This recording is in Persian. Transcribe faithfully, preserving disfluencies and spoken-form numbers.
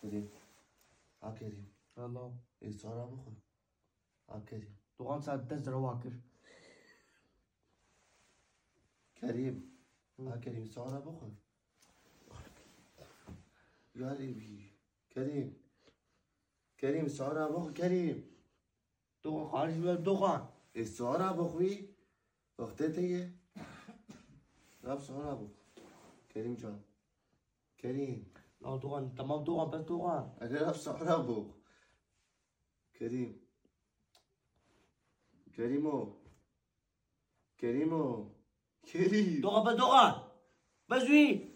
کریم ها کریم الله ایسارا بخور ها کریم دوغان ساعت دست رو واکر کریم ها کریم ایسارا بخور یاری بی کریم کریم ایسارا بخور کریم دوغان خارج بیاد دوغان ایسارا بخوی وقته تیه رب سارا بخور کریم جان کریم لا دوغان تمام دوغان بس دوغان اگر رب سارا بخور کریم کریمو کریمو کریم دوغان بس دوغان بس وی